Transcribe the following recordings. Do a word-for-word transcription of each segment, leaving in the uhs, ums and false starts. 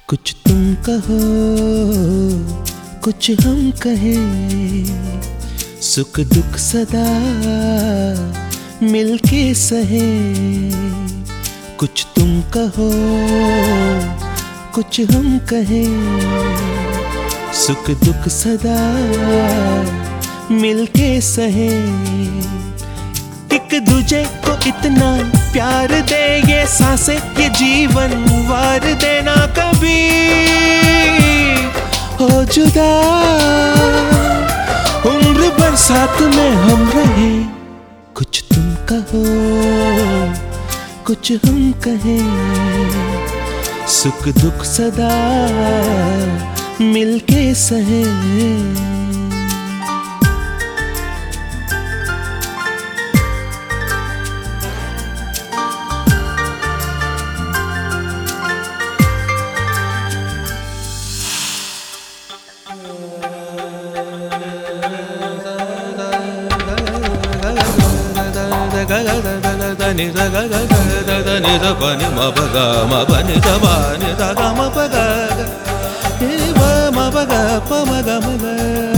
कुछ तुम कहो कुछ हम कहें, सुख दुख सदा मिलके सहें। कुछ तुम कहो कुछ हम कहें, सुख दुख सदा मिलके सहें। एक दूजे को इतना प्यार दे, ये सांसें ये जीवन वार देना कभी हो जुदा। उम्र भर साथ में हम रहे, कुछ तुम कहो कुछ हम कहें, सुख दुख सदा मिलके सहें। దని దగ గగ దని ద పని మ బగ మ పని ద పని ద గ మ బగ ఏ వ మ బగ ప మ గ మ గ।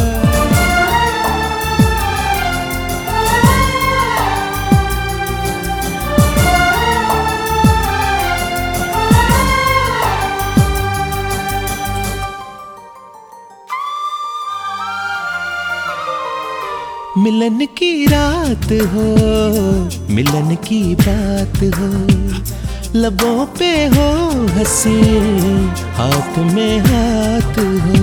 मिलन की रात हो, मिलन की बात हो, लबों पे हो हंसी, हाथ में हाथ हो।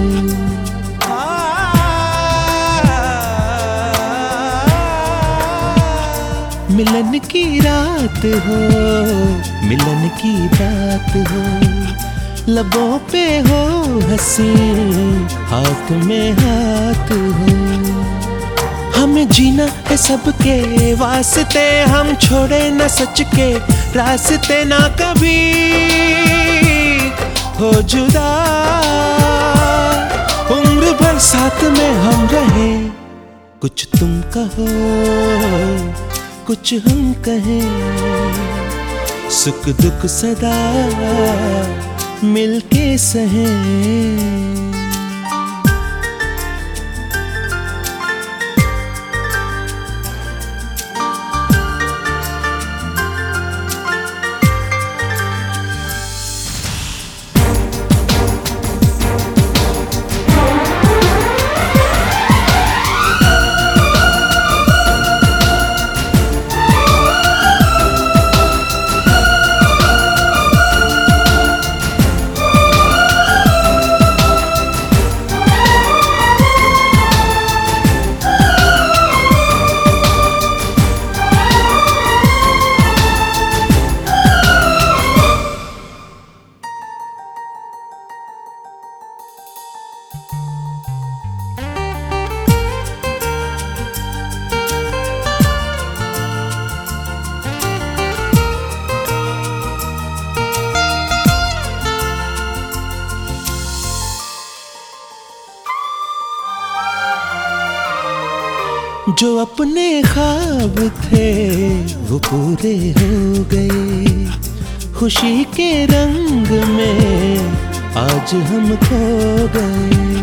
मिलन की रात हो, मिलन की बात हो, लबों पे हो हंसी, हाथ में हाथ हो। हमें जीना है सबके वास्ते, हम छोड़े न सच के रास्ते, ना कभी हो जुदा। उम्र भर साथ में हम रहे, कुछ तुम कहो कुछ हम कहें, सुख दुख सदा मिलके सहें। जो अपने ख्वाब थे वो पूरे हो गए, खुशी के रंग में आज हम खो गए।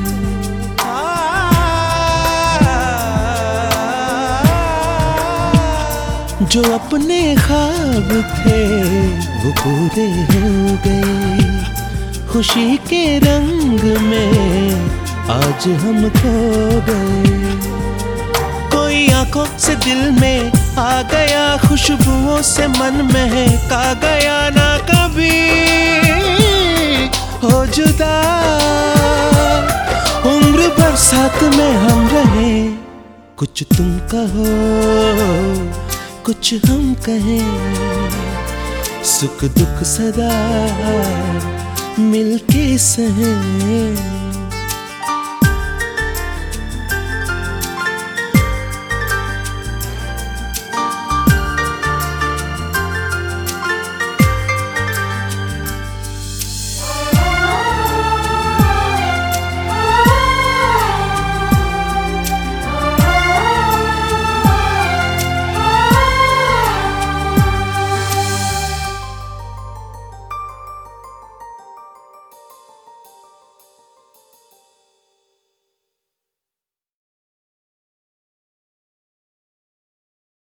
जो अपने ख्वाब थे वो पूरे हो गए, खुशी के रंग में आज हम खो गए। कोई आंखों से दिल में आ गया, खुशबुओं से मन महका गया, ना कभी हो जुदा। उम्र भर साथ में हम रहे, कुछ तुम कहो कुछ हम कहें, सुख दुख सदा मिलके सहें।